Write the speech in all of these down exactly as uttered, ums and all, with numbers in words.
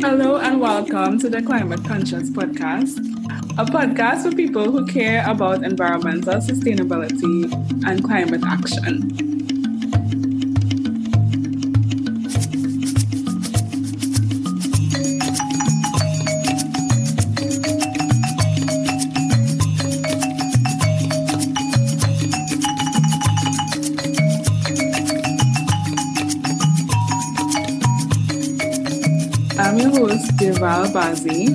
Hello and welcome to the Climate Conscious Podcast, a podcast for people who care about environmental sustainability and climate action. I'm your host, Deval Bazi,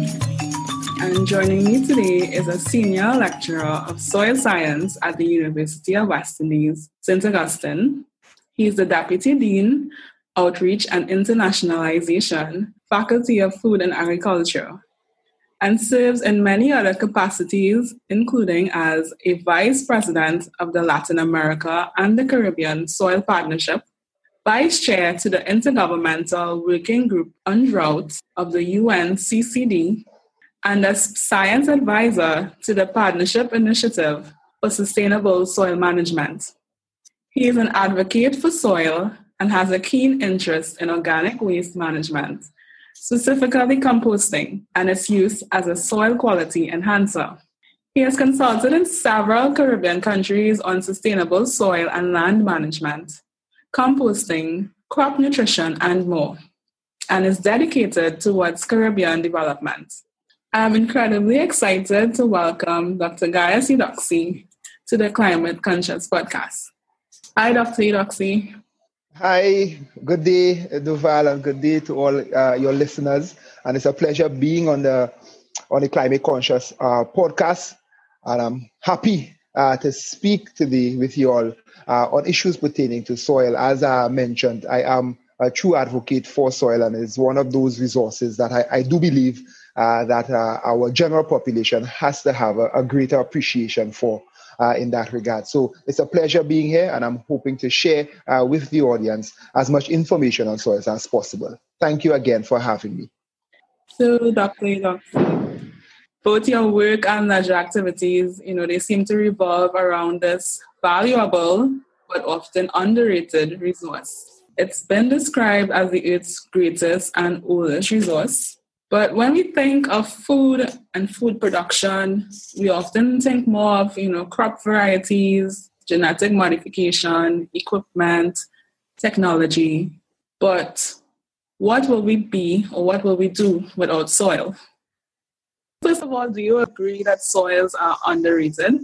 and joining me today is a senior lecturer of soil science at the University of West Indies, Saint Augustine. He is the Deputy Dean, Outreach and Internationalization, Faculty of Food and Agriculture, and serves in many other capacities, including as a Vice President of the Latin America and the Caribbean Soil Partnership, Vice Chair to the Intergovernmental Working Group on Drought of the U N C C D, and as Science Advisor to the Partnership Initiative for Sustainable Soil Management. He is an advocate for soil and has a keen interest in organic waste management, specifically composting and its use as a soil quality enhancer. He has consulted in several Caribbean countries on sustainable soil and land management, composting, crop nutrition, and more, and is dedicated towards Caribbean development. I'm incredibly excited to welcome Doctor Gaius Eudoxie to the Climate Conscious Podcast. Hi, Doctor Eudoxie. Hi, good day, Duval, and good day to all uh, your listeners. And it's a pleasure being on the on the Climate Conscious uh, podcast. And I'm happy uh, to speak today with you all Uh, on issues pertaining to soil. As I mentioned, I am a true advocate for soil, and it's one of those resources that I, I do believe uh, that uh, our general population has to have a, a greater appreciation for uh, in that regard. So it's a pleasure being here, and I'm hoping to share uh, with the audience as much information on soils as possible. Thank you again for having me. So, Doctor Eudoxie, both your work and leisure activities, you know, they seem to revolve around this valuable but often underrated resource. It's been described as the Earth's greatest and oldest resource. But when we think of food and food production, we often think more of, you know, crop varieties, genetic modification, equipment, technology. But what will we be or what will we do without soil? First of all, do you agree that soils are underrated?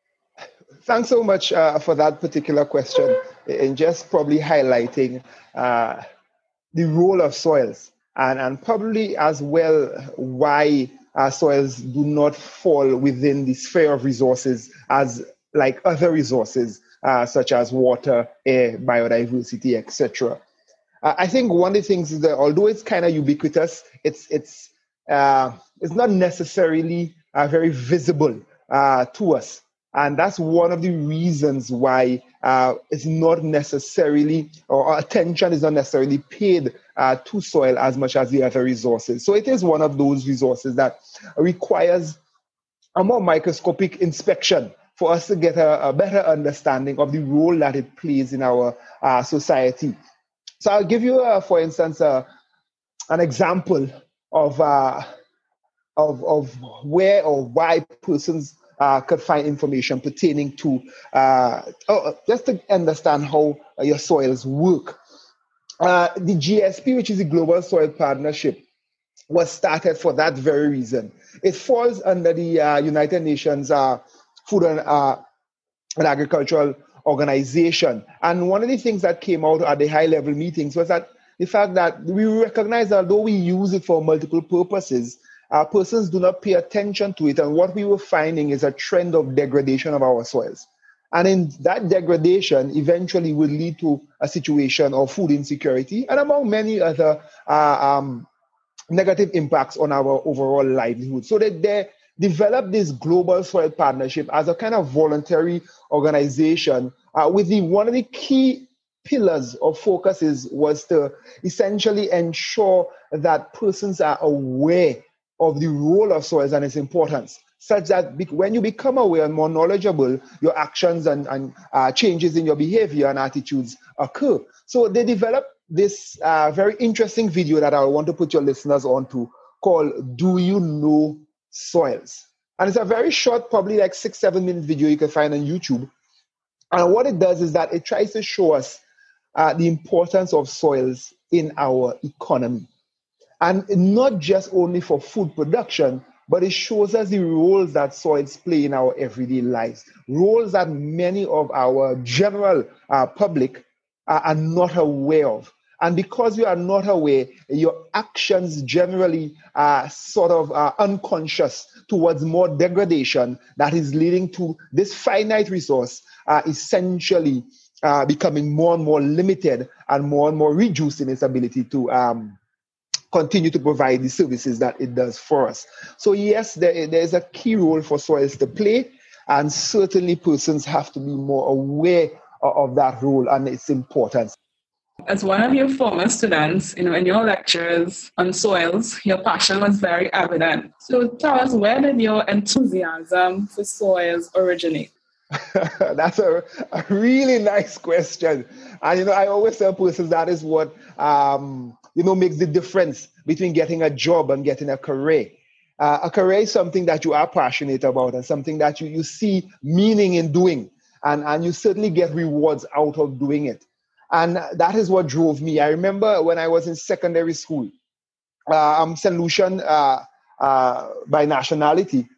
Thanks so much uh, for that particular question, and just probably highlighting uh, the role of soils, and, and probably as well why uh, soils do not fall within the sphere of resources as like other resources uh, such as water, air, biodiversity, et cetera. Uh, I think one of the things is that although it's kind of ubiquitous, it's it's uh, it's not necessarily uh, very visible uh, to us. And that's one of the reasons why uh, it's not necessarily, or attention is not necessarily paid uh, to soil as much as the other resources. So it is one of those resources that requires a more microscopic inspection for us to get a, a better understanding of the role that it plays in our uh, society. So I'll give you, uh, for instance, uh, an example of, uh, of, of where or why persons Uh, could find information pertaining to, uh, oh, just to understand how uh, your soils work. Uh, the G S P, which is the Global Soil Partnership, was started for that very reason. It falls under the uh, United Nations uh, Food and, uh, and Agricultural Organization. And one of the things that came out at the high-level meetings was that the fact that we recognize that although we use it for multiple purposes, Uh, persons do not pay attention to it. And what we were finding is a trend of degradation of our soils. And in that degradation eventually will lead to a situation of food insecurity and among many other uh, um, negative impacts on our overall livelihood. So that they developed this Global Soil Partnership as a kind of voluntary organization uh, with the one of the key pillars of focuses was to essentially ensure that persons are aware of the role of soils and its importance, such that when you become aware and more knowledgeable, your actions and, and uh, changes in your behavior and attitudes occur. So they developed this uh, very interesting video that I want to put your listeners on to called Do You Know Soils? And it's a very short, probably like six, seven minute video you can find on YouTube. And what it does is that it tries to show us uh, the importance of soils in our economy. And not just only for food production, but it shows us the roles that soils play in our everyday lives, roles that many of our general uh, public uh, are not aware of. And because you are not aware, your actions generally are sort of uh, unconscious towards more degradation that is leading to this finite resource uh, essentially uh, becoming more and more limited and more and more reduced in its ability to um, continue to provide the services that it does for us. So yes, there, there is a key role for soils to play, and certainly persons have to be more aware of that role and its importance. As one of your former students, you know, in your lectures on soils, your passion was very evident. So tell us, where did your enthusiasm for soils originate? That's a, a really nice question. And, you know, I always tell persons that is what, um, you know, makes the difference between getting a job and getting a career. Uh, a career is something that you are passionate about and something that you, you see meaning in doing. And, and you certainly get rewards out of doing it. And that is what drove me. I remember when I was in secondary school, uh, I'm Saint Lucian uh, uh, by nationality.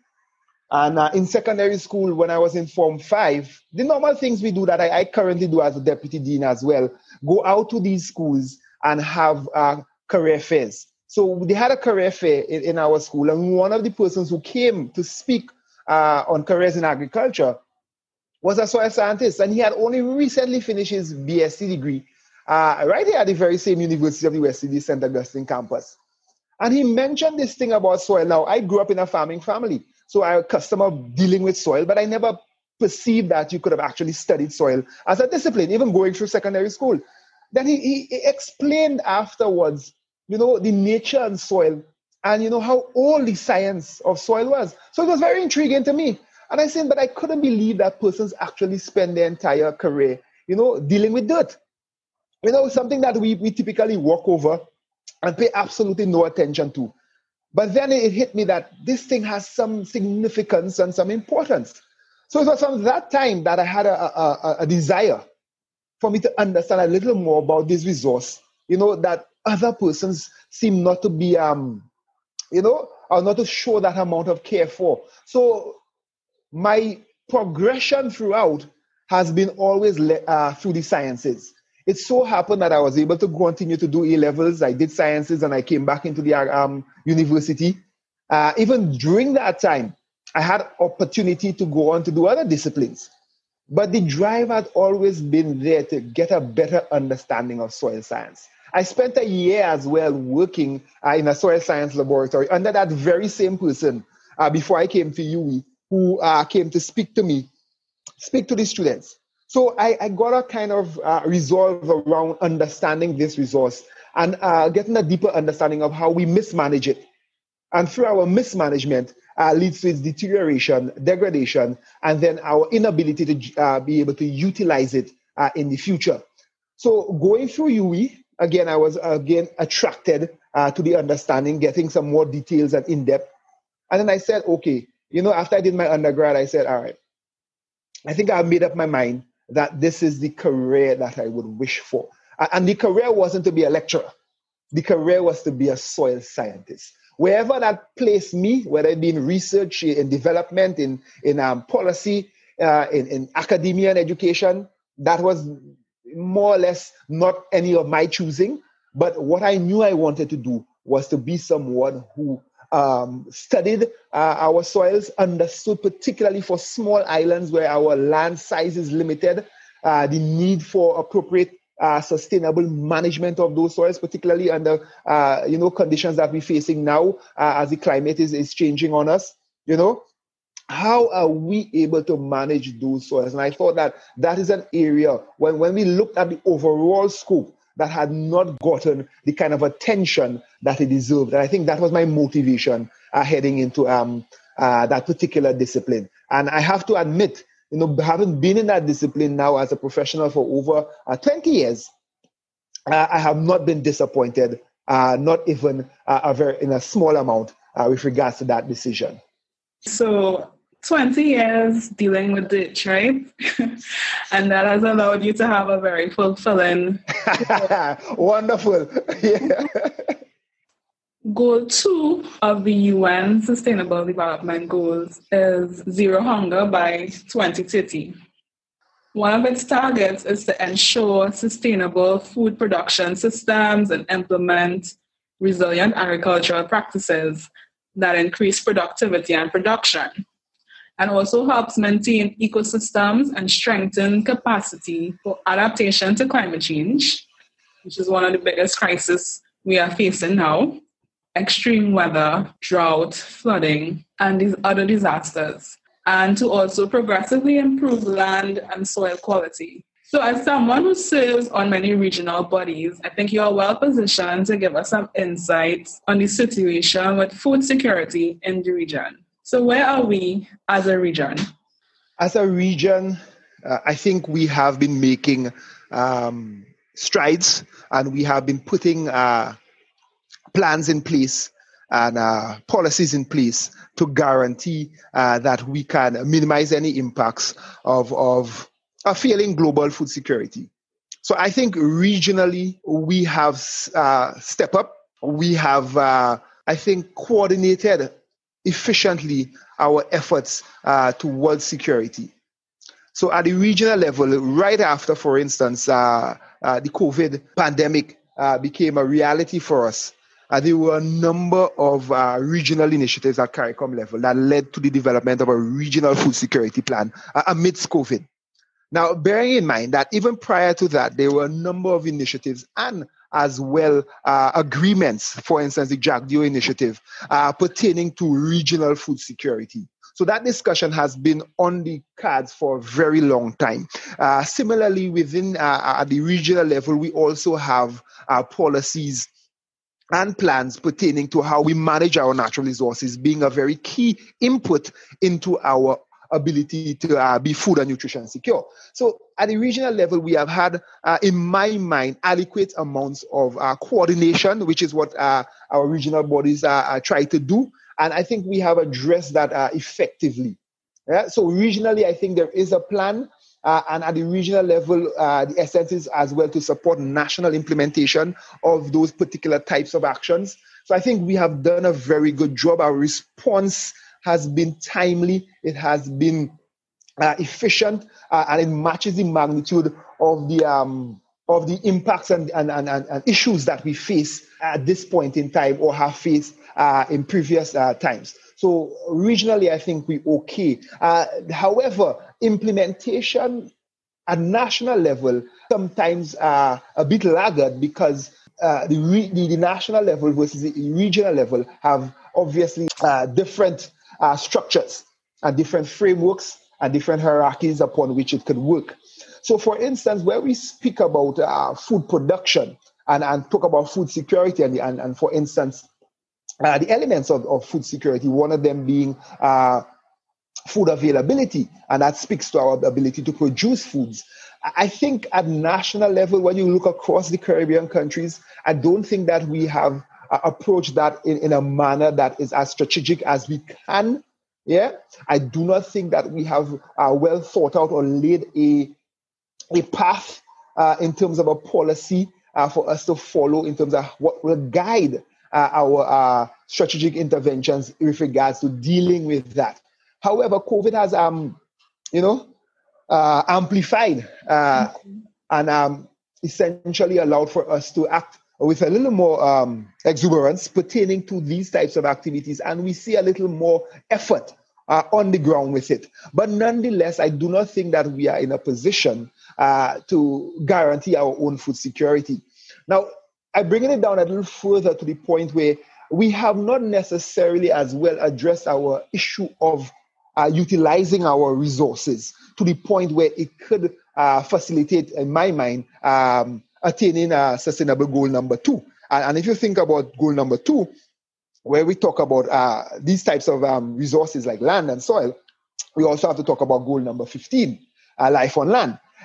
And uh, in secondary school, when I was in Form five, the normal things we do that I, I currently do as a deputy dean as well, go out to these schools and have uh, career fairs. So they had a career fair in, in our school, and one of the persons who came to speak uh, on careers in agriculture was a soil scientist, and he had only recently finished his B S c degree uh, right here at the very same University of the West Indies, Saint Augustine campus. And he mentioned this thing about soil. Now, I grew up in a farming family, so I'm accustomed of dealing with soil, but I never perceived that you could have actually studied soil as a discipline, even going through secondary school. Then he, he explained afterwards, you know, the nature and soil, and, you know, how old the science of soil was. So it was very intriguing to me. And I said, but I couldn't believe that persons actually spend their entire career, you know, dealing with dirt. You know, something that we, we typically walk over and pay absolutely no attention to. But then it hit me that this thing has some significance and some importance. So it was from that time that I had a, a, a desire for me to understand a little more about this resource, you know, that other persons seem not to be, um, you know, or not to show that amount of care for. So my progression throughout has been always le- uh, through the sciences. It so happened that I was able to continue to do A-levels. I did sciences and I came back into the um, university. Uh, even during that time, I had opportunity to go on to do other disciplines. But the drive had always been there to get a better understanding of soil science. I spent a year as well working uh, in a soil science laboratory under that very same person uh, before I came to U W I, who uh, came to speak to me, speak to the students. So I, I got a kind of uh, resolve around understanding this resource and uh, getting a deeper understanding of how we mismanage it. And through our mismanagement uh, leads to its deterioration, degradation, and then our inability to uh, be able to utilize it uh, in the future. So going through U W I, again, I was again attracted uh, to the understanding, getting some more details and in-depth. And then I said, okay, you know, after I did my undergrad, I said, all right, I think I've made up my mind that this is the career that I would wish for. And the career wasn't to be a lecturer. The career was to be a soil scientist. Wherever that placed me, whether it be in research, in development, in, in um, policy, uh, in, in academia and education, that was more or less not any of my choosing. But what I knew I wanted to do was to be someone who Um, studied uh, our soils, understood particularly for small islands where our land size is limited, uh, the need for appropriate uh, sustainable management of those soils, particularly under uh, you know conditions that we're facing now uh, as the climate is, is changing on us. You know, how are we able to manage those soils? And I thought that that is an area when, when we looked at the overall scope that had not gotten the kind of attention that it deserved. And I think that was my motivation uh, heading into um, uh, that particular discipline. And I have to admit, you know, having been in that discipline now as a professional for over uh, twenty years, uh, I have not been disappointed, uh, not even uh, a very, in a small amount uh, with regards to that decision. So twenty years dealing with the tribe, and that has allowed you to have a very fulfilling... Wonderful. Yeah. Goal two of the U N Sustainable Development Goals is zero hunger by twenty thirty. One of its targets is to ensure sustainable food production systems and implement resilient agricultural practices that increase productivity and production, and also helps maintain ecosystems and strengthen capacity for adaptation to climate change, which is one of the biggest crises we are facing now. Extreme weather, drought, flooding, and these other disasters, and to also progressively improve land and soil quality. So as someone who serves on many regional bodies, I think you are well positioned to give us some insights on the situation with food security in the region. So where are we as a region? As a region, uh, I think we have been making um, strides, and we have been putting uh, plans in place and uh, policies in place to guarantee uh, that we can minimize any impacts of, of a failing global food security. So I think regionally we have uh, stepped up. We have, uh, I think, coordinated efficiently our efforts uh, towards security. So at the regional level, right after, for instance, uh, uh, the COVID pandemic uh, became a reality for us, Uh, there were a number of uh, regional initiatives at CARICOM level that led to the development of a regional food security plan uh, amidst COVID. Now, bearing in mind that even prior to that, there were a number of initiatives and as well uh, agreements, for instance, the JACDEO initiative, uh, pertaining to regional food security. So that discussion has been on the cards for a very long time. Uh, similarly, within uh, at the regional level, we also have uh, policies and plans pertaining to how we manage our natural resources being a very key input into our ability to uh, be food and nutrition secure. So at the regional level, we have had, uh, in my mind, adequate amounts of uh, coordination, which is what uh, our regional bodies uh, uh, try to do. And I think we have addressed that uh, effectively. Yeah? So regionally, I think there is a plan. Uh, and at the regional level, uh, the essence is as well to support national implementation of those particular types of actions. So I think we have done a very good job. Our response has been timely. It has been uh, efficient, uh, and it matches the magnitude of the um, of the impacts and, and, and, and issues that we face at this point in time or have faced uh, in previous uh, times. So regionally, I think we're okay. Uh, however, implementation at national level sometimes uh, a bit laggard because uh, the, re- the, the national level versus the regional level have obviously uh, different uh, structures and different frameworks and different hierarchies upon which it could work. So for instance, where we speak about uh, food production and, and talk about food security and, and, and for instance, Uh, the elements of, of food security, one of them being uh, food availability, and that speaks to our ability to produce foods. I think at national level, when you look across the Caribbean countries, I don't think that we have uh, approached that in, in a manner that is as strategic as we can. Yeah, I do not think that we have uh, well thought out or laid a, a path uh, in terms of a policy uh, for us to follow in terms of what will guide Uh, our uh, strategic interventions with regards to dealing with that. However, COVID has, um, you know, uh, amplified uh, mm-hmm. and um, essentially allowed for us to act with a little more um, exuberance pertaining to these types of activities, and we see a little more effort uh, on the ground with it. But nonetheless, I do not think that we are in a position uh, to guarantee our own food security. Now, I'm bringing it down a little further to the point where we have not necessarily as well addressed our issue of uh, utilizing our resources to the point where it could uh, facilitate, in my mind, um, attaining uh, sustainable goal number two. And, and if you think about goal number two, where we talk about uh, these types of um, resources like land and soil, we also have to talk about goal number fifteen, uh, life on land.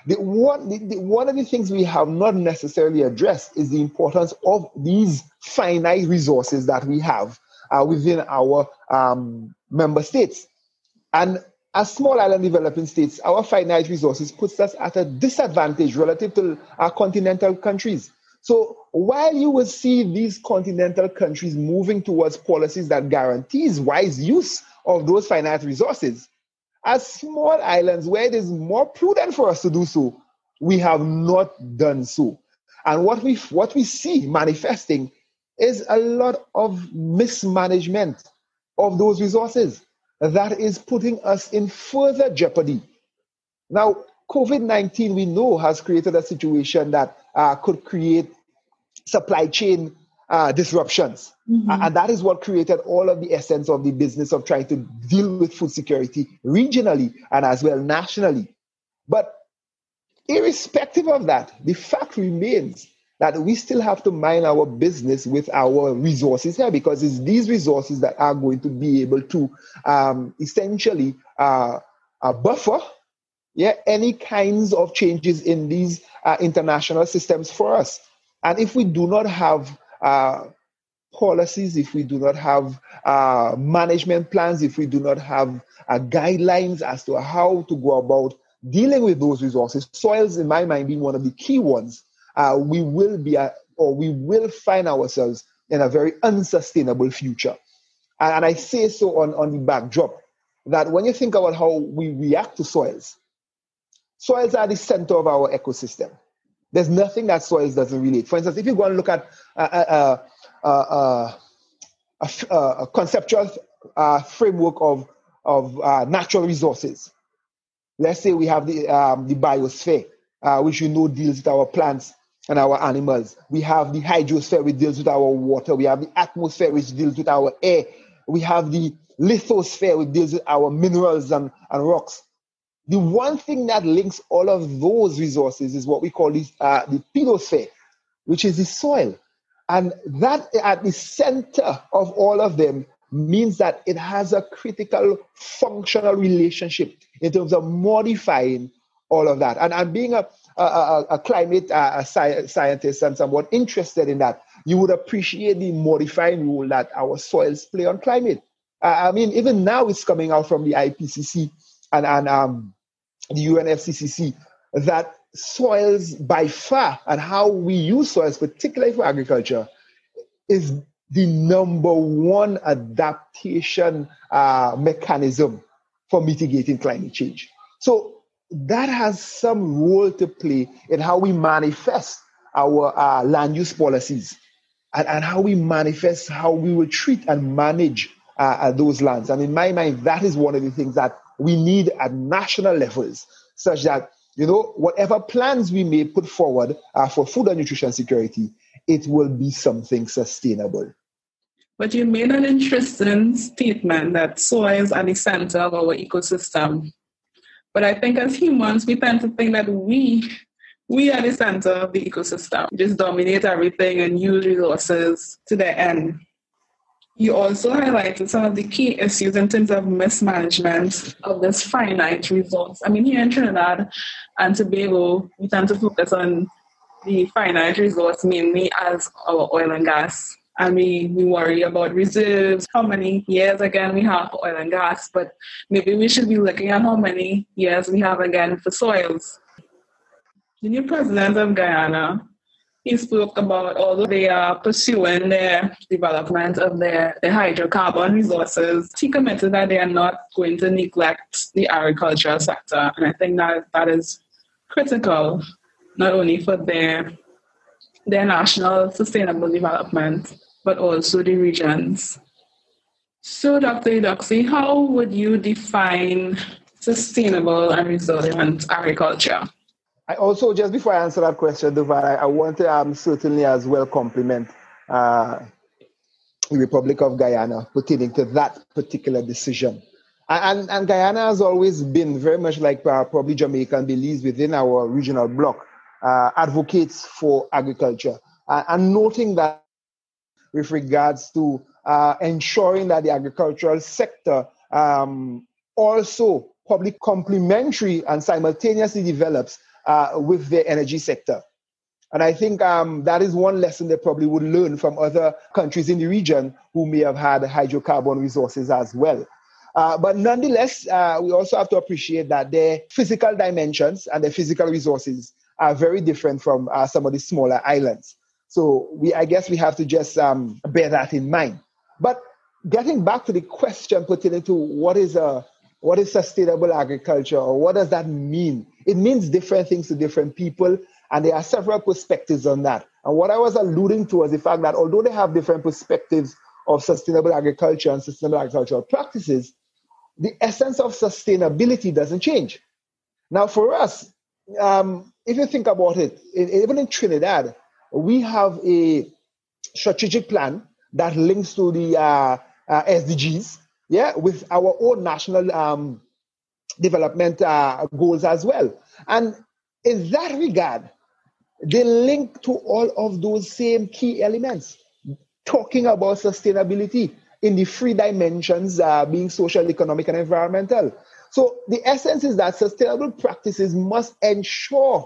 the one, the, the, one of the things we have not necessarily addressed is the importance of these finite resources that we have uh, within our um, member states. And as small island developing states, our finite resources puts us at a disadvantage relative to our continental countries. So while you will see these continental countries moving towards policies that guarantees wise use of those finite resources, as small islands where it is more prudent for us to do so, we have not done so. And what we what we see manifesting is a lot of mismanagement of those resources that is putting us in further jeopardy. Now, COVID nineteen, we know, has created a situation that uh, could create supply chain uh, disruptions. Mm-hmm. And that is what created all of the essence of the business of trying to deal with food security regionally and as well nationally. But irrespective of that, the fact remains that we still have to mind our business with our resources here, because it's these resources that are going to be able to um, essentially uh, uh, buffer yeah, any kinds of changes in these uh, international systems for us. And if we do not have uh, policies, if we do not have uh, management plans, if we do not have uh, guidelines as to how to go about dealing with those resources, soils, in my mind, being one of the key ones, uh, we will be, uh, or we will find ourselves in a very unsustainable future. And, and I say so on, on the backdrop that when you think about how we react to soils, soils are the center of our ecosystem. There's nothing that soils doesn't relate. For instance, if you go and look at uh, uh, uh, uh, a, a conceptual uh, framework of, of uh, natural resources, let's say we have the, um, the biosphere, uh, which you know deals with our plants and our animals. We have the hydrosphere, which deals with our water. We have the atmosphere, which deals with our air. We have the lithosphere, which deals with our minerals and, and rocks. The one thing that links all of those resources is what we call this, uh, the pedosphere, which is the soil. And that at the center of all of them means that it has a critical functional relationship in terms of modifying all of that. And, and being a, a, a climate uh, a sci- scientist and somewhat interested in that, you would appreciate the modifying role that our soils play on climate. Uh, I mean, even now it's coming out from the I P C C and, and um, the U N F C C C that soils by far and how we use soils, particularly for agriculture, is the number one adaptation uh, mechanism for mitigating climate change. So that has some role to play in how we manifest our uh, land use policies and, and how we manifest how we will treat and manage uh, those lands. And in my mind, that is one of the things that we need at national levels, such that, you know, whatever plans we may put forward uh, for food and nutrition security, it will be something sustainable. But you made an interesting statement that soils are the center of our ecosystem. But I think as humans, we tend to think that we we are the center of the ecosystem, just dominate everything and use resources to their end. You also highlighted some of the key issues in terms of mismanagement of this finite resource. I mean, here in Trinidad and Tobago, we tend to focus on the finite resource mainly as our oil and gas. And we, we worry about reserves, how many years again we have for oil and gas, but maybe we should be looking at how many years we have again for soils. The new president of Guyana, he spoke about, although they are pursuing their development of their, their hydrocarbon resources, he committed that they are not going to neglect the agricultural sector. And I think that that is critical, not only for their, their national sustainable development, but also the regions. So, Doctor Eudoxie, how would you define sustainable and resilient agriculture? I also, just before I answer that question, Duvar, I, I want to um, certainly as well compliment uh, the Republic of Guyana pertaining to that particular decision. And, and, and Guyana has always been very much like uh, probably Jamaica and Belize within our regional bloc, uh, advocates for agriculture. Uh, and noting that with regards to uh, ensuring that the agricultural sector um, also probably complementary and simultaneously develops uh, with their energy sector. And I think um, that is one lesson they probably would learn from other countries in the region who may have had hydrocarbon resources as well. Uh, but nonetheless, uh, we also have to appreciate that their physical dimensions and their physical resources are very different from uh, some of the smaller islands. So we, I guess we have to just um, bear that in mind. But getting back to the question pertaining to what is a what is sustainable agriculture, or what does that mean? It means different things to different people, and there are several perspectives on that. And what I was alluding to was the fact that although they have different perspectives of sustainable agriculture and sustainable agricultural practices, the essence of sustainability doesn't change. Now, for us, um, if you think about it, even in Trinidad, we have a strategic plan that links to the uh, uh, S D Gs, yeah, with our own national um, development uh, goals as well. And in that regard, they link to all of those same key elements, talking about sustainability in the three dimensions, uh, being social, economic, and environmental. So the essence is that sustainable practices must ensure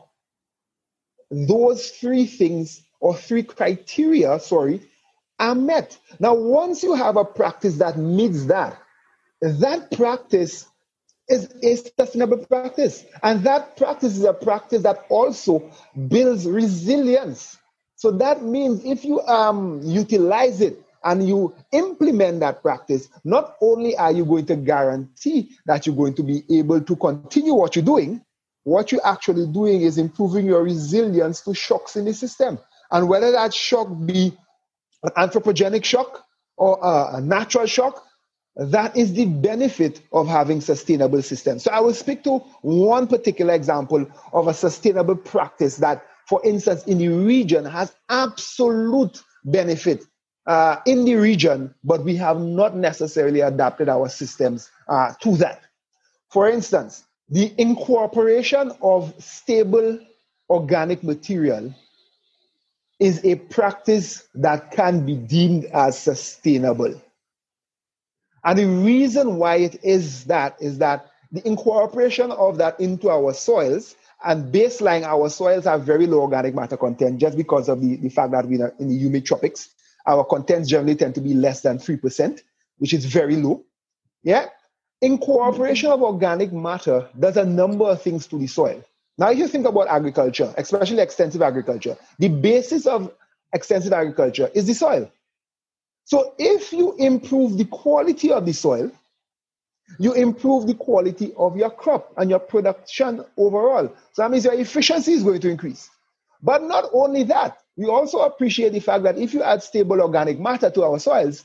those three things or three criteria, sorry, are met. Now, once you have a practice that meets that, that practice is a sustainable practice. And that practice is a practice that also builds resilience. So that means if you um, utilize it and you implement that practice, not only are you going to guarantee that you're going to be able to continue what you're doing, what you're actually doing is improving your resilience to shocks in the system. And whether that shock be an anthropogenic shock or a natural shock, that is the benefit of having sustainable systems. So I will speak to one particular example of a sustainable practice that, for instance, in the region has absolute benefit uh, in the region, but we have not necessarily adapted our systems uh, to that. For instance, the incorporation of stable organic material is a practice that can be deemed as sustainable. And the reason why it is that is that the incorporation of that into our soils, and baseline, our soils have very low organic matter content just because of the, the fact that we're in the humid tropics. Our contents generally tend to be less than three percent, which is very low. Yeah. Incorporation of organic matter does a number of things to the soil. Now, if you think about agriculture, especially extensive agriculture, the basis of extensive agriculture is the soil. So if you improve the quality of the soil, you improve the quality of your crop and your production overall. So that means your efficiency is going to increase. But not only that, we also appreciate the fact that if you add stable organic matter to our soils,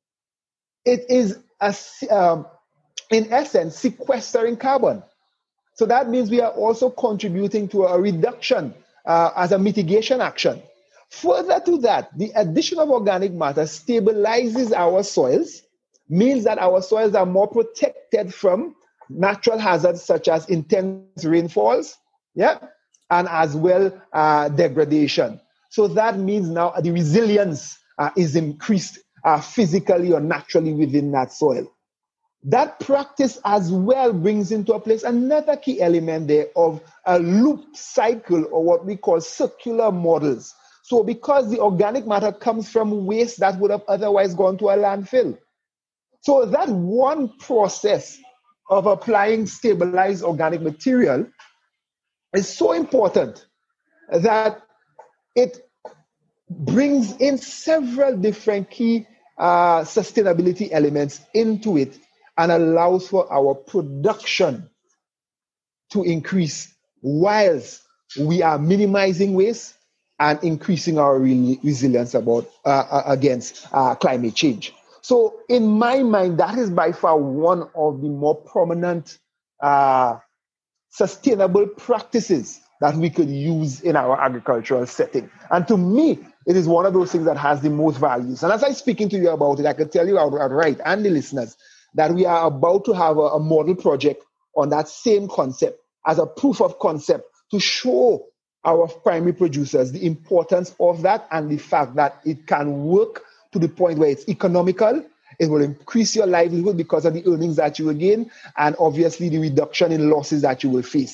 it is, a, um, in essence, sequestering carbon. So that means we are also contributing to a reduction uh, as a mitigation action. Further to that, the addition of organic matter stabilizes our soils, means that our soils are more protected from natural hazards such as intense rainfalls, yeah, and as well uh, degradation. So that means now the resilience uh, is increased uh, physically or naturally within that soil. That practice as well brings into place another key element there of a loop cycle, or what we call circular models. So because the organic matter comes from waste that would have otherwise gone to a landfill. So that one process of applying stabilized organic material is so important that it brings in several different key uh, sustainability elements into it and allows for our production to increase whilst we are minimizing waste and increasing our re- resilience about uh, against uh, climate change. So in my mind, that is by far one of the more prominent uh, sustainable practices that we could use in our agricultural setting. And to me, it is one of those things that has the most values. And as I'm speaking to you about it, I can tell you outright, and the listeners, that we are about to have a, a model project on that same concept as a proof of concept to show our primary producers the importance of that and the fact that it can work to the point where it's economical. It will increase your livelihood because of the earnings that you will gain, and obviously the reduction in losses that you will face.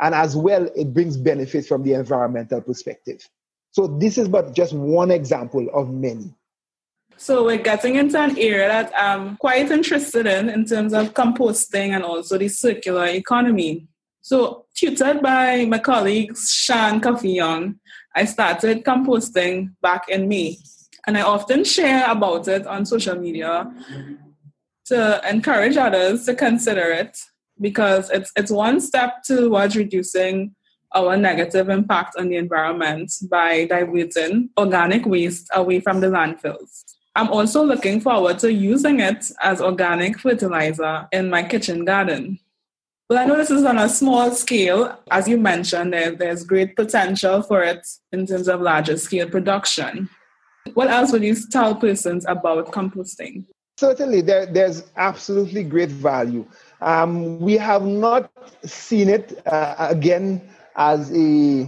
And as well, it brings benefits from the environmental perspective. So this is but just one example of many. So we're getting into an area that I'm quite interested in, in terms of composting and also the circular economy. So tutored by my colleague, Shan Kafi-Young, I started composting back in May. And I often share about it on social media to encourage others to consider it, because it's it's one step towards reducing our negative impact on the environment by diverting organic waste away from the landfills. I'm also looking forward to using it as organic fertilizer in my kitchen garden. Well, I know this is on a small scale. As you mentioned, there, there's great potential for it in terms of larger scale production. What else would you tell persons about composting? Certainly, there, there's absolutely great value. Um, we have not seen it, uh, again, as a,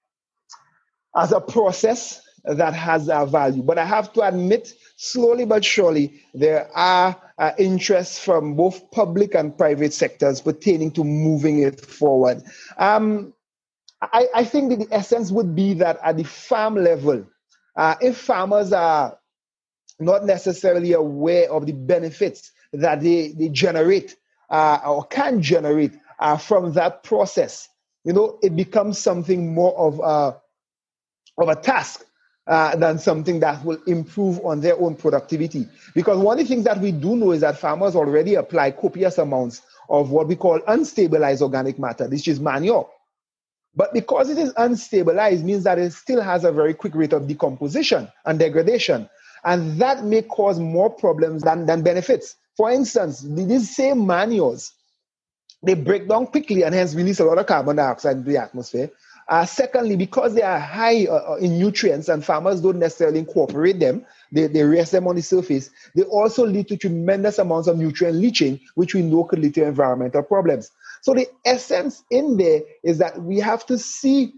as a process that has a value. But I have to admit, slowly but surely, there are uh, interests from both public and private sectors pertaining to moving it forward. Um, I, I think that the essence would be that at the farm level, uh, if farmers are not necessarily aware of the benefits that they, they generate uh, or can generate uh, from that process, you know, it becomes something more of a, of a task uh, than something that will improve on their own productivity. Because one of the things that we do know is that farmers already apply copious amounts of what we call unstabilized organic matter, which is manure. But because it is unstabilized, means that it still has a very quick rate of decomposition and degradation. And that may cause more problems than, than benefits. For instance, these same manures, they break down quickly and hence release a lot of carbon dioxide into the atmosphere. Uh, secondly, because they are high uh, in nutrients and farmers don't necessarily incorporate them, they, they rest them on the surface, they also lead to tremendous amounts of nutrient leaching, which we know could lead to environmental problems. So the essence in there is that we have to see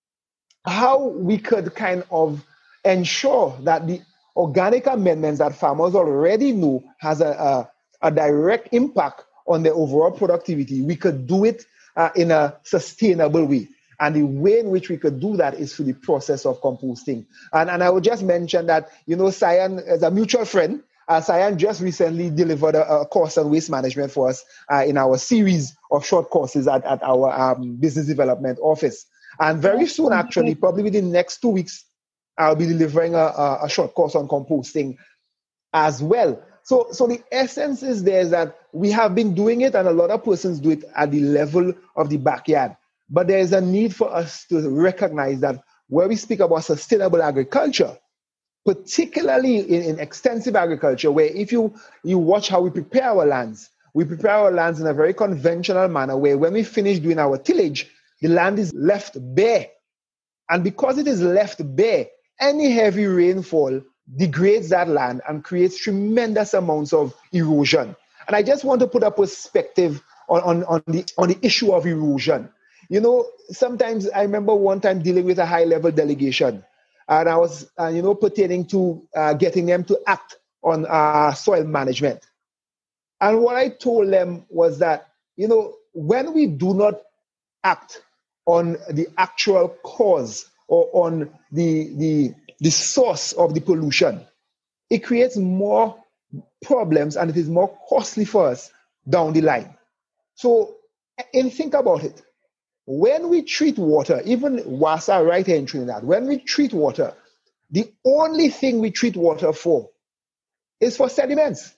how we could kind of ensure that the organic amendments that farmers already know has a, a, a direct impact on their overall productivity. We could do it uh, in a sustainable way. And the way in which we could do that is through the process of composting. And, and I would just mention that, you know, Cyan is a mutual friend. Uh, Cyan just recently delivered a, a course on waste management for us uh, in our series of short courses at, at our um, business development office. And very soon, actually, probably within the next two weeks, I'll be delivering a, a, a short course on composting as well. So, so the essence is there is that we have been doing it, and a lot of persons do it at the level of the backyard. But there is a need for us to recognize that where we speak about sustainable agriculture, particularly in, in extensive agriculture, where if you, you watch how we prepare our lands, we prepare our lands in a very conventional manner, where when we finish doing our tillage, the land is left bare. And because it is left bare, any heavy rainfall degrades that land and creates tremendous amounts of erosion. And I just want to put a perspective on, on, on, the, on the issue of erosion. You know, sometimes I remember one time dealing with a high-level delegation, and I was, uh, you know, pertaining to uh, getting them to act on uh, soil management. And what I told them was that, you know, when we do not act on the actual cause or on the, the, the source of the pollution, it creates more problems and it is more costly for us down the line. So, and think about it. When we treat water, even Wassa right here in Trinidad, when we treat water, the only thing we treat water for is for sediments.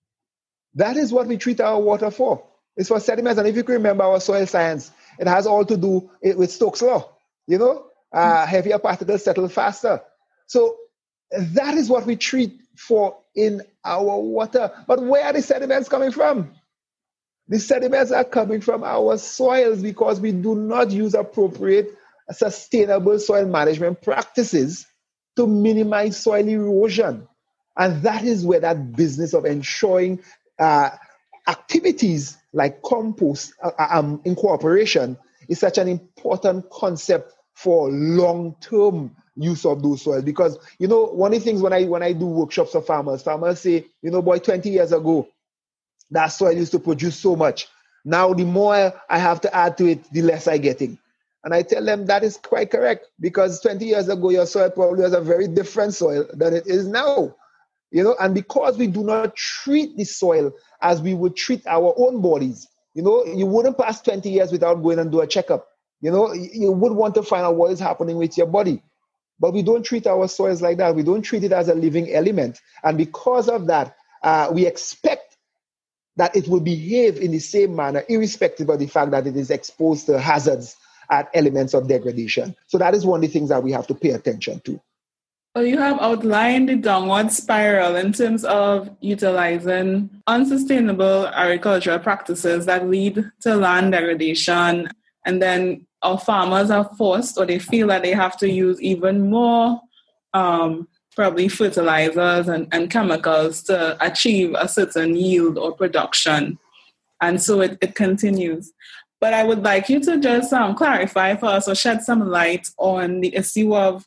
That is what we treat our water for. It's for sediments. And if you can remember our soil science, it has all to do with Stokes' law. You know, uh, heavier particles settle faster. So that is what we treat for in our water. But where are the sediments coming from? The sediments are coming from our soils because we do not use appropriate, sustainable soil management practices to minimize soil erosion. And that is where that business of ensuring uh, activities like compost uh, um, incorporation is such an important concept for long-term use of those soils. Because, you know, one of the things when I when I do workshops for farmers, farmers say, you know, boy, twenty years ago, that soil used to produce so much. Now, the more I have to add to it, the less I'm getting. And I tell them that is quite correct, because twenty years ago, your soil probably was a very different soil than it is now. You know, and because we do not treat the soil as we would treat our own bodies, you know, you wouldn't pass twenty years without going and do a checkup. You know, you would want to find out what is happening with your body. But we don't treat our soils like that. We don't treat it as a living element. And because of that, uh, we expect that it will behave in the same manner, irrespective of the fact that it is exposed to hazards and elements of degradation. So that is one of the things that we have to pay attention to. Well, you have outlined the downward spiral in terms of utilizing unsustainable agricultural practices that lead to land degradation. And then our farmers are forced, or they feel that they have to use even more, um, probably fertilizers and, and chemicals to achieve a certain yield or production. And so it, it continues. But I would like you to just um, clarify for us, or shed some light on the issue of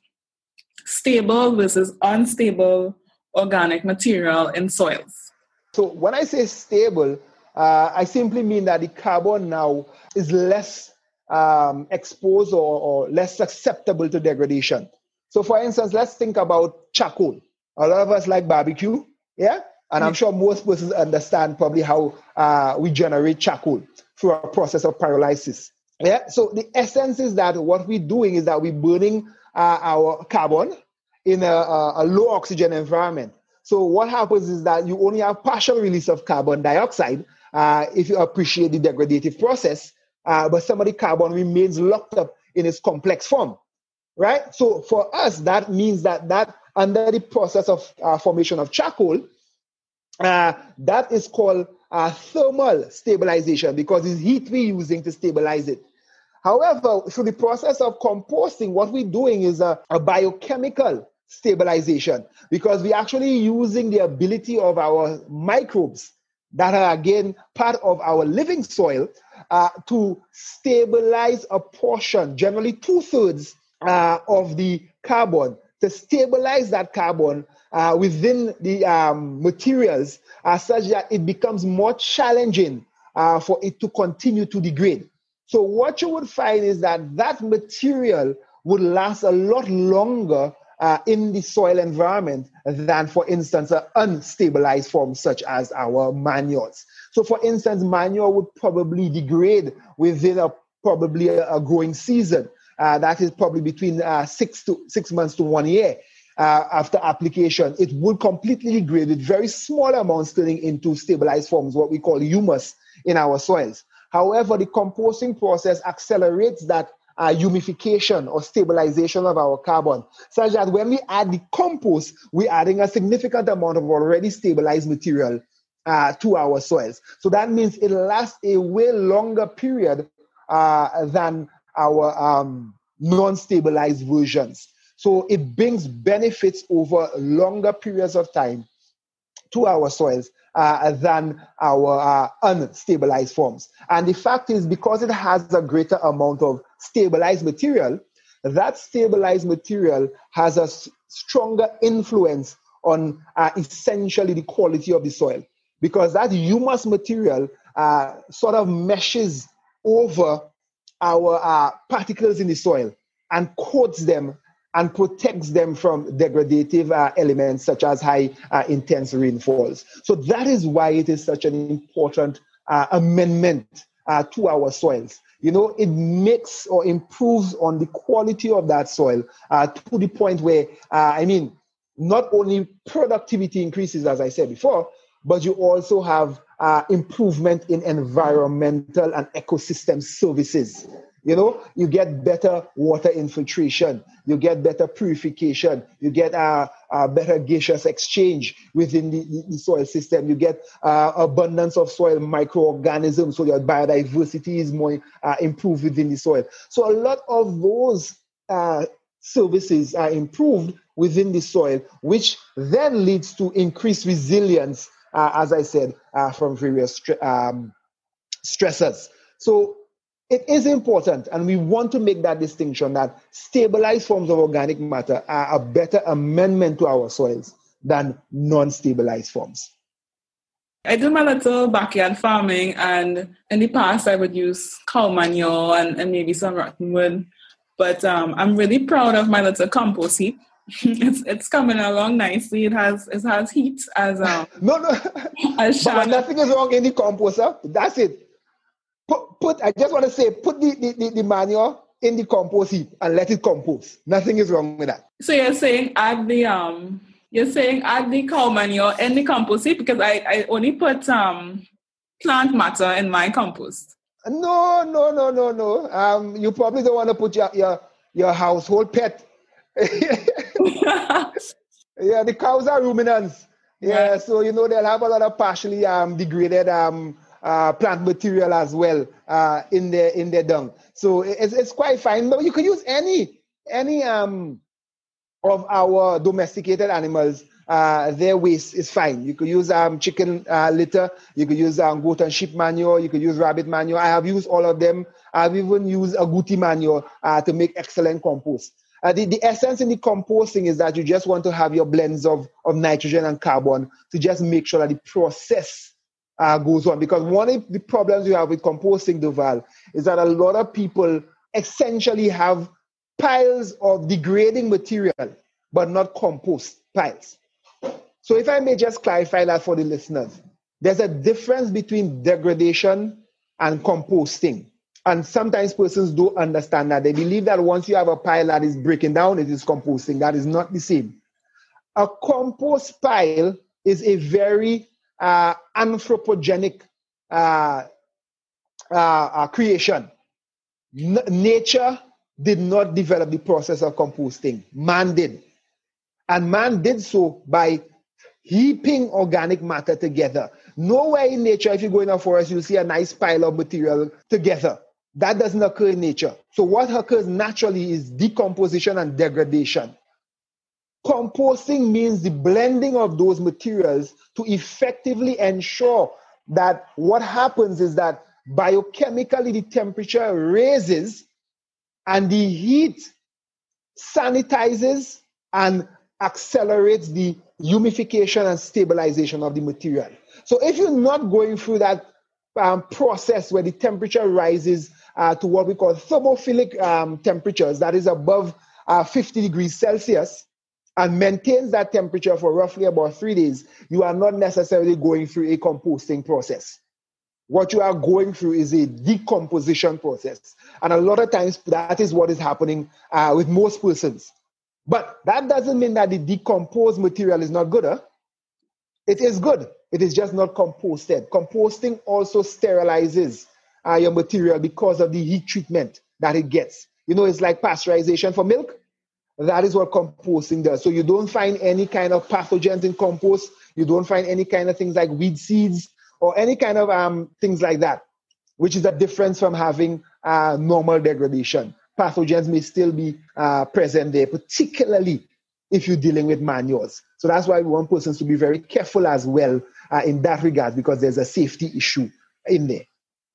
stable versus unstable organic material in soils. So when I say stable, uh, I simply mean that the carbon now is less um, exposed or, or less susceptible to degradation. So for instance, let's think about charcoal. A lot of us like barbecue, yeah? And I'm sure most persons understand probably how uh, we generate charcoal through a process of pyrolysis. Yeah. So the essence is that what we're doing is that we're burning uh, our carbon in a, a low oxygen environment. So what happens is that you only have partial release of carbon dioxide uh, if you appreciate the degradative process, uh, but some of the carbon remains locked up in its complex form, right? So for us, that means that, that under the process of uh, formation of charcoal, uh, that is called uh, thermal stabilization, because it's heat we're using to stabilize it. However, through the process of composting, what we're doing is a, a biochemical stabilization, because we're actually using the ability of our microbes that are, again, part of our living soil uh, to stabilize a portion, generally two-thirds uh, of the carbon, to stabilize that carbon uh, within the um, materials uh, such that it becomes more challenging uh, for it to continue to degrade. So what you would find is that that material would last a lot longer uh, in the soil environment than, for instance, an unstabilized form such as our manures. So, for instance, manure would probably degrade within a probably a, a growing season. Uh, that is probably between uh, six to six months to one year uh, after application. It would completely degrade with very small amounts turning into stabilized forms, what we call humus in our soils. However, the composting process accelerates that uh, humification or stabilization of our carbon, such that when we add the compost, we're adding a significant amount of already stabilized material uh, to our soils. So that means it lasts a way longer period uh, than our um, non-stabilized versions. So it brings benefits over longer periods of time to our soils uh, than our uh, unstabilized forms. And the fact is, because it has a greater amount of stabilized material, that stabilized material has a s- stronger influence on uh, essentially the quality of the soil, because that humus material uh, sort of meshes over our uh, particles in the soil and coats them and protects them from degradative uh, elements such as high uh, intense rainfalls. So that is why it is such an important uh, amendment uh, to our soils. You know, it makes or improves on the quality of that soil uh, to the point where, uh, I mean, not only productivity increases, as I said before, but you also have uh, improvement in environmental and ecosystem services. You know, you get better water infiltration, you get better purification, you get uh, uh, better gaseous exchange within the, the soil system, you get uh, abundance of soil microorganisms, so your biodiversity is more uh, improved within the soil. So a lot of those uh, services are improved within the soil, which then leads to increased resilience, uh, as I said, uh, from various st- um, stressors. So it is important, and we want to make that distinction, that stabilized forms of organic matter are a better amendment to our soils than non-stabilized forms. I do my little backyard farming, and in the past I would use cow manure and, and maybe some rotten wood. But um, I'm really proud of my little compost heap. it's it's coming along nicely. It has it has heat as um no no. as but nothing is wrong in the composter. That's it. Put put. I just want to say, put the, the, the, the manure in the compost heap and let it compost. Nothing is wrong with that. So you're saying add the um you're saying add the cow manure in the compost heap, because I, I only put um plant matter in my compost. No no no no no. Um, you probably don't want to put your your, your household pet. Yeah, the cows are ruminants. Yeah, right. So you know they'll have a lot of partially um degraded um uh plant material as well uh in their in their dung. So it's it's quite fine. But you can use any any um of our domesticated animals. Uh, their waste is fine. You could use um chicken uh, litter. You could use um goat and sheep manure. You could use rabbit manure. I have used all of them. I've even used agouti manure uh, to make excellent compost. Uh, the, the essence in the composting is that you just want to have your blends of, of nitrogen and carbon to just make sure that the process uh, goes on. Because one of the problems you have with composting, Duval, is that a lot of people essentially have piles of degrading material, but not compost piles. So if I may just clarify that for the listeners, there's a difference between degradation and composting. And sometimes persons don't understand that. They believe that once you have a pile that is breaking down, it is composting. That is not the same. A compost pile is a very uh, anthropogenic uh, uh, uh, creation. N- nature did not develop the process of composting. Man did. And man did so by heaping organic matter together. Nowhere in nature, if you go in a forest, you'll see a nice pile of material together. That doesn't occur in nature. So what occurs naturally is decomposition and degradation. Composting means the blending of those materials to effectively ensure that what happens is that biochemically the temperature raises and the heat sanitizes and accelerates the humidification and stabilization of the material. So if you're not going through that um, process where the temperature rises uh, to what we call thermophilic um, temperatures, that is above uh, fifty degrees Celsius, and maintains that temperature for roughly about three days, you are not necessarily going through a composting process. What you are going through is a decomposition process. And a lot of times that is what is happening uh, with most persons. But that doesn't mean that the decomposed material is not good. Huh? It is good. It is just not composted. Composting also sterilizes uh, your material because of the heat treatment that it gets. You know, it's like pasteurization for milk. That is what composting does. So you don't find any kind of pathogens in compost. You don't find any kind of things like weed seeds or any kind of um, things like that, which is a difference from having uh, normal degradation. Pathogens may still be uh, present there, particularly if you're dealing with manures. So that's why we want persons to be very careful as well uh, in that regard, because there's a safety issue in there.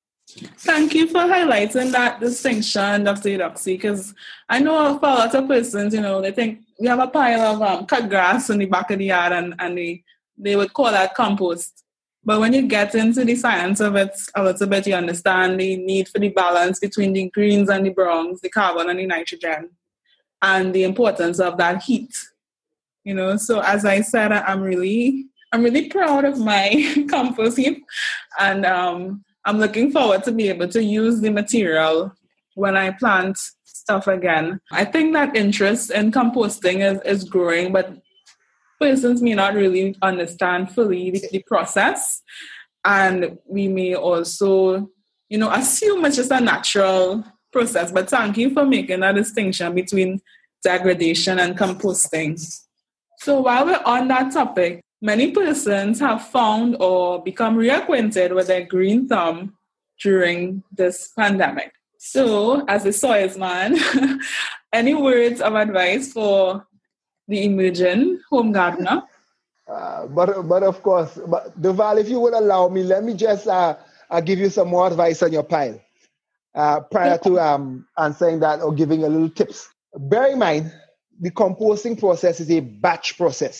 Thank you for highlighting that distinction, Doctor Eudoxie, because I know for a lot of persons, you know, they think we have a pile of um, cut grass in the back of the yard and, and they, they would call that compost. But when you get into the science of it a little bit, you understand the need for the balance between the greens and the browns, the carbon and the nitrogen, and the importance of that heat. You know, so as I said, I'm really, I'm really proud of my compost heap, and um, I'm looking forward to be able to use the material when I plant stuff again. I think that interest in composting is, is growing, but persons may not really understand fully the, the process, and we may also, you know, assume it's just a natural process. But thank you for making that distinction between degradation and composting. So while we're on that topic, many persons have found or become reacquainted with their green thumb during this pandemic. So, as a soils man, any words of advice for the emerging home gardener? Uh, but but of course, but Duval, if you would allow me, let me just uh, uh, give you some more advice on your pile uh, prior to um, answering that or giving a little tips. Bear in mind, the composting process is a batch process.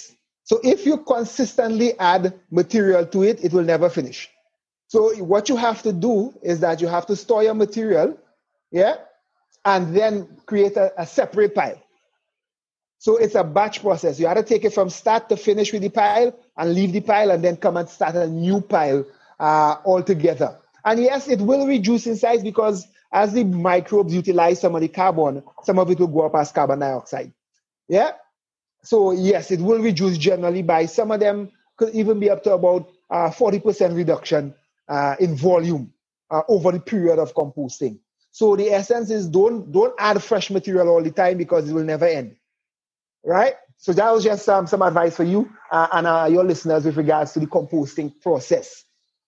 So if you consistently add material to it, it will never finish. So what you have to do is that you have to store your material, yeah, and then create a, a separate pile. So it's a batch process. You have to take it from start to finish with the pile and leave the pile and then come and start a new pile uh, altogether. And yes, it will reduce in size because as the microbes utilize some of the carbon, some of it will go up as carbon dioxide. Yeah? So yes, it will reduce generally by some of them could even be up to about uh, forty percent reduction uh, in volume uh, over the period of composting. So the essence is don't, don't add fresh material all the time because it will never end. Right? So that was just um, some advice for you uh, and uh, your listeners with regards to the composting process.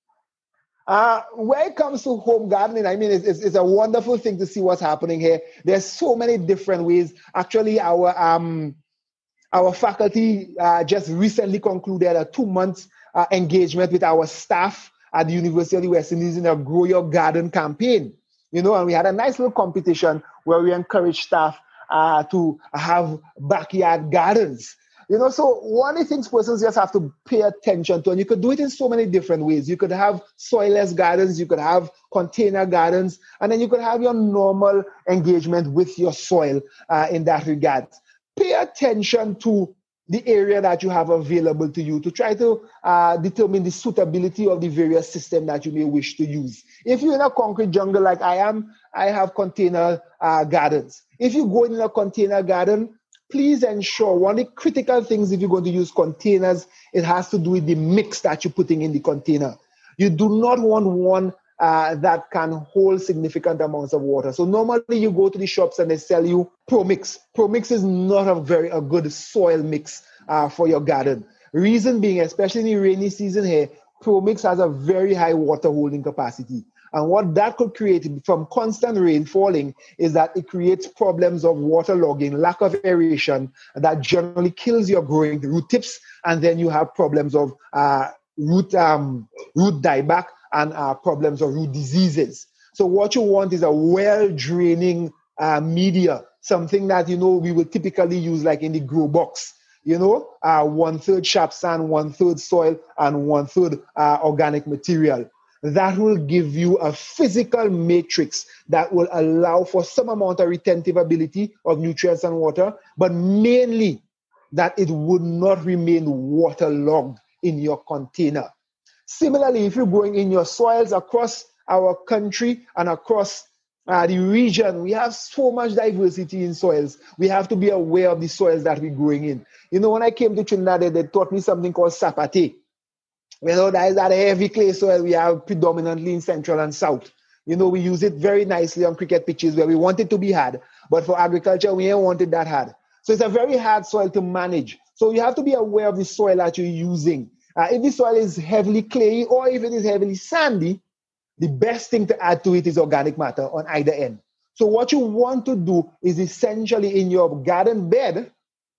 Uh, when it comes to home gardening, I mean, it's, it's, it's a wonderful thing to see what's happening here. There's so many different ways. Actually, our um, our faculty uh, just recently concluded a two-month uh, engagement with our staff at the University of the West Indies in a Grow Your Garden campaign. You know, and we had a nice little competition where we encouraged staff uh, to have backyard gardens. You know, so one of the things persons just have to pay attention to, and you could do it in so many different ways. You could have soilless gardens, you could have container gardens, and then you could have your normal engagement with your soil uh, in that regard. Pay attention to the area that you have available to you to try to uh, determine the suitability of the various systems that you may wish to use. If you're in a concrete jungle like I am, I have container uh, gardens. If you go in a container garden, please ensure one of the critical things if you're going to use containers, it has to do with the mix that you're putting in the container. You do not want one uh, that can hold significant amounts of water. So normally you go to the shops and they sell you ProMix. ProMix is not a very a good soil mix uh, for your garden. Reason being, especially in the rainy season here, ProMix has a very high water holding capacity. And what that could create from constant rain falling is that it creates problems of waterlogging, lack of aeration, that generally kills your growing root tips. And then you have problems of uh, root um, root dieback and uh, problems of root diseases. So what you want is a well-draining uh, media, something that, you know, we would typically use like in the grow box. You know, uh, one-third sharp sand, one-third soil, and one-third uh, organic material. That will give you a physical matrix that will allow for some amount of retentive ability of nutrients and water, but mainly that it would not remain waterlogged in your container. Similarly, if you're growing in your soils across our country and across uh, the region, we have so much diversity in soils. We have to be aware of the soils that we're growing in. You know, when I came to Trinidad, they, they taught me something called sapate. You know, that is that heavy clay soil we have predominantly in Central and South. You know, we use it very nicely on cricket pitches where we want it to be hard, but for agriculture, we don't want it that hard. So it's a very hard soil to manage. So you have to be aware of the soil that you're using. Uh, if the soil is heavily clayey or if it is heavily sandy, the best thing to add to it is organic matter on either end. So what you want to do is essentially in your garden bed,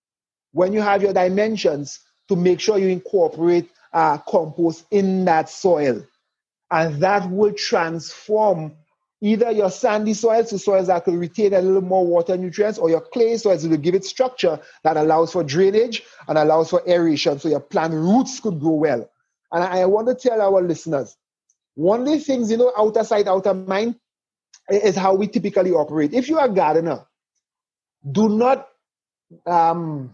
when you have your dimensions, to make sure you incorporate Uh, compost in that soil, and that will transform either your sandy soils to soils that could retain a little more water nutrients, or your clay soils will give it structure that allows for drainage and allows for aeration so your plant roots could grow well. And I want to tell our listeners, one of the things, you know, outer sight, outer mind is how we typically operate. If you are a gardener, do not um,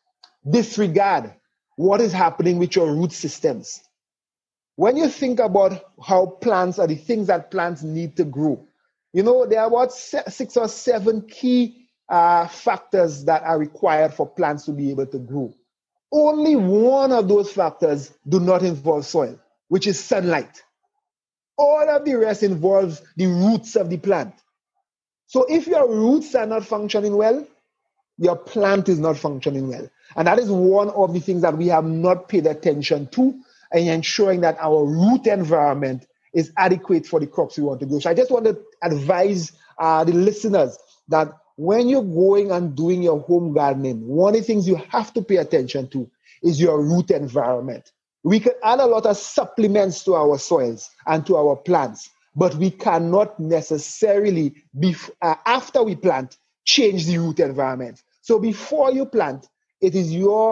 disregard what is happening with your root systems. When you think about how plants are the things that plants need to grow, you know, there are about six or seven key uh, factors that are required for plants to be able to grow. Only one of those factors do not involve soil, which is sunlight. All of the rest involves the roots of the plant. So if your roots are not functioning well, your plant is not functioning well. And that is one of the things that we have not paid attention to in ensuring that our root environment is adequate for the crops we want to grow. So I just want to advise uh, the listeners that when you're going and doing your home gardening, one of the things you have to pay attention to is your root environment. We can add a lot of supplements to our soils and to our plants, but we cannot necessarily, be, uh, after we plant, change the root environment. So before you plant, it is your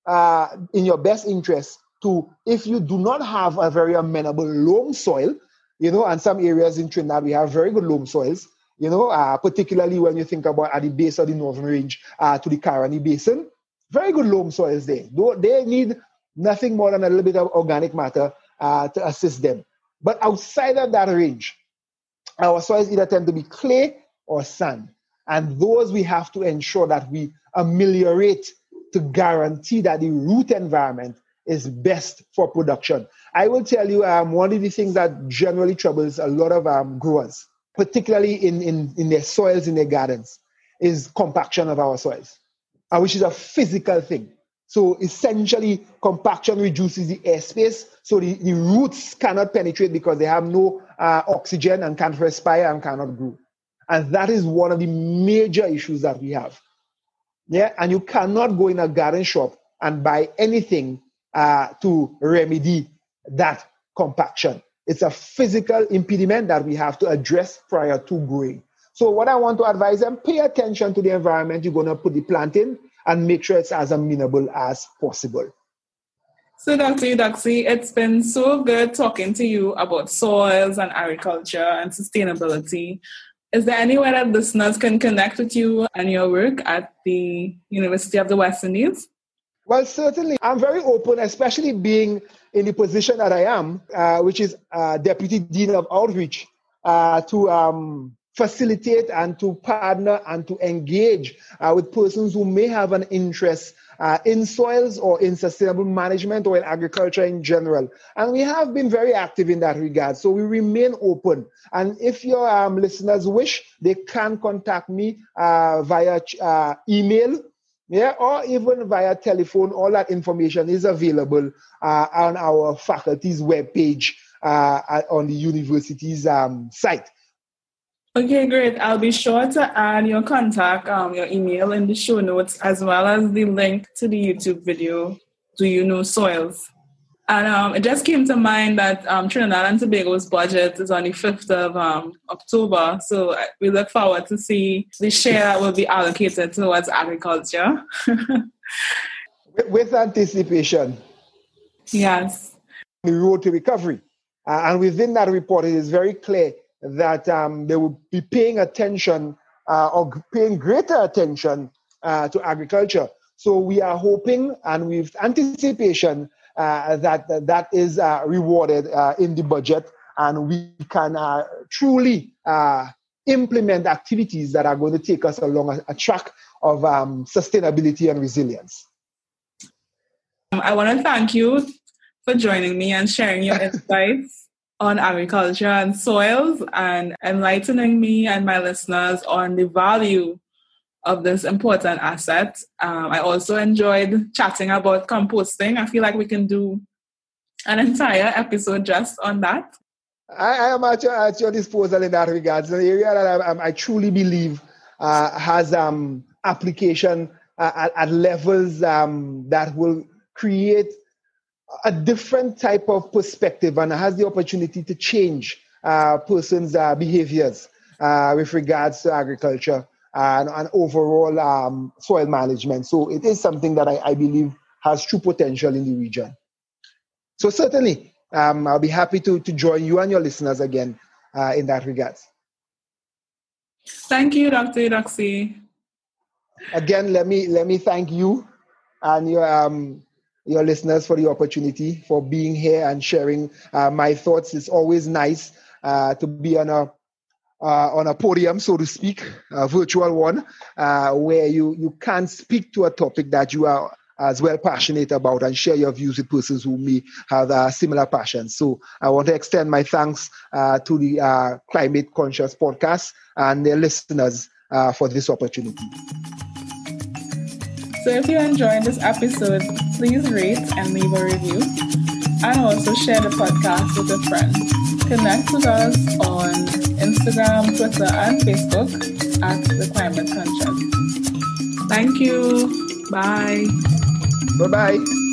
uh, in your best interest to, if you do not have a very amenable loam soil, you know, and some areas in Trinidad, we have very good loam soils, you know, uh, particularly when you think about at the base of the Northern Range uh, to the Caroni Basin, very good loam soils there. They need nothing more than a little bit of organic matter uh, to assist them. But outside of that range, our soils either tend to be clay or sand. And those we have to ensure that we ameliorate to guarantee that the root environment is best for production. I will tell you, um, one of the things that generally troubles a lot of um, growers, particularly in, in, in their soils, in their gardens, is compaction of our soils, uh, which is a physical thing. So essentially, compaction reduces the airspace, so the, the roots cannot penetrate because they have no uh, oxygen and can't respire and cannot grow. And that is one of the major issues that we have. Yeah, and you cannot go in a garden shop and buy anything uh, to remedy that compaction. It's a physical impediment that we have to address prior to growing. So what I want to advise them, pay attention to the environment you're going to put the plant in and make sure it's as amenable as possible. So Doctor Eudoxie, it's been so good talking to you about soils and agriculture and sustainability. Is there anywhere that listeners can connect with you and your work at the University of the West Indies? Well, certainly. I'm very open, especially being in the position that I am, uh, which is uh, Deputy Dean of Outreach, uh, to um, facilitate and to partner and to engage uh, with persons who may have an interest uh, in soils or in sustainable management or in agriculture in general. And we have been very active in that regard. So we remain open. And if your um, listeners wish, they can contact me uh, via uh, email, yeah, or even via telephone. All that information is available uh, on our faculty's webpage uh, on the university's um, site. Okay, great. I'll be sure to add your contact, um, your email in the show notes, as well as the link to the YouTube video, Do You Know Soils? And um, it just came to mind that um, Trinidad and Tobago's budget is on the fifth of um, October. So we look forward to see the share that will be allocated towards agriculture. with, with anticipation. Yes. The road to recovery. Uh, and within that report, it is very clear that um, they will be paying attention uh, or paying greater attention uh, to agriculture. So we are hoping and with anticipation uh, that uh, that is uh, rewarded uh, in the budget, and we can uh, truly uh, implement activities that are going to take us along a, a track of um, sustainability and resilience. I want to thank you for joining me and sharing your insights on agriculture and soils and enlightening me and my listeners on the value of this important asset. Um, I also enjoyed chatting about composting. I feel like we can do an entire episode just on that. I, I am at your, at your disposal in that regard. It's an area that I, I truly believe uh, has um, application uh, at, at levels um, that will create a different type of perspective and has the opportunity to change uh, persons' uh, behaviors uh, with regards to agriculture and, and overall um, soil management. So it is something that I, I believe has true potential in the region. So certainly, um, I'll be happy to, to join you and your listeners again uh, in that regard. Thank you, Doctor Eudoxie. Again, let me let me thank you and your um, your listeners for the opportunity for being here and sharing uh, my thoughts. It's always nice uh, to be on a uh, on a podium, so to speak, a virtual one, uh, where you, you can speak to a topic that you are as well passionate about and share your views with persons who may have uh, similar passions. So I want to extend my thanks uh, to the uh, Climate Conscious Podcast and their listeners uh, for this opportunity. So if you enjoyed this episode, please rate and leave a review, and also share the podcast with a friend. Connect with us on Instagram, Twitter, and Facebook at The Climate Conscious. Thank you. Bye. Bye-bye.